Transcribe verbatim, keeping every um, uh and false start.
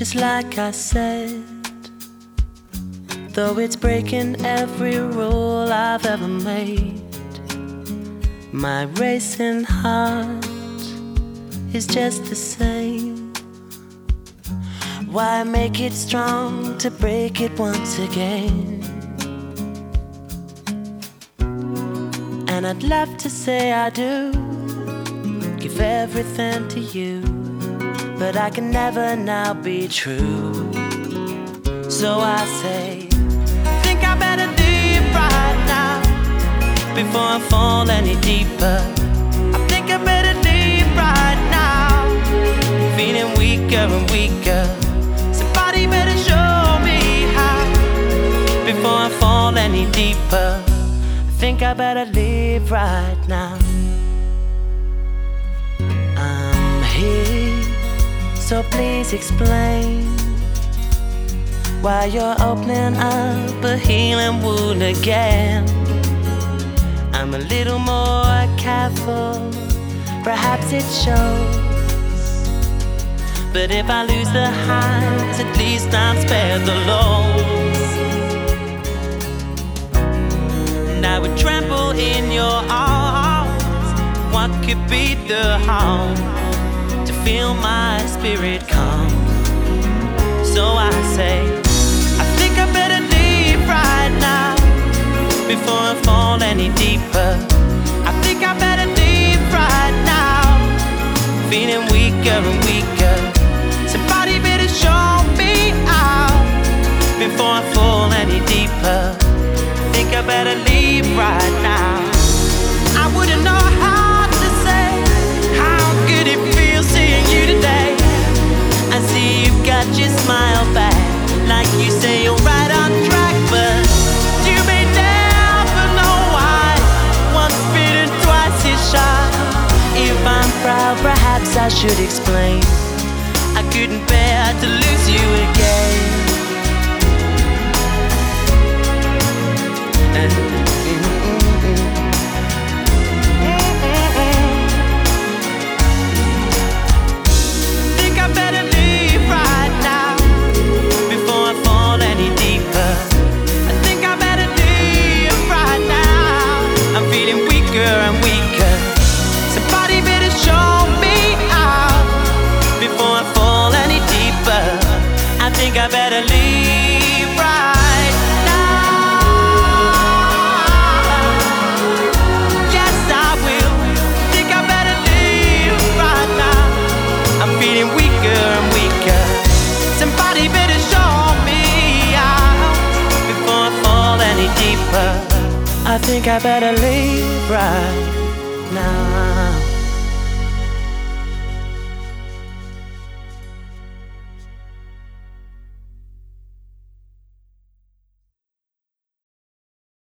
just like I said. Though it's breaking every rule I've ever made, my racing heart is just the same. Why make it strong to break it once again? And I'd love to say I do, give everything to you, but I can never now be true. So I say, think I better leave right now before I fall any deeper. I think I better leave right now, feeling weaker and weaker. Somebody better show me how before I fall any deeper. I think I better leave right now. I'm here, so please explain why you're opening up a healing wound again. I'm a little more careful, perhaps it shows. But if I lose the highs, at least I'm spared the lows. And I would trample in your arms. What could be the harm to feel my spirit calm? So I say, I think I better leave right now before I fall any deeper. I think I better leave right now, feeling weaker and weaker. Somebody better show me out before I fall any deeper. I think I better leave right now. I wouldn't know how to say how good it feels seeing you today. I see you've got your smile back, like you say you're right on track, but you may never know why. Once bitten, twice is shy. If I'm proud, perhaps I should explain. I couldn't bear to lose you again. Think I better leave right now before I fall any deeper. I think I better leave right now. I'm feeling weaker and weaker. Somebody better show me out before I fall any deeper. I think I better leave right now. Yes, I will. Think I better leave right now. I'm feeling weaker and weaker. Somebody better show me out before I fall any deeper. I think I better leave right now.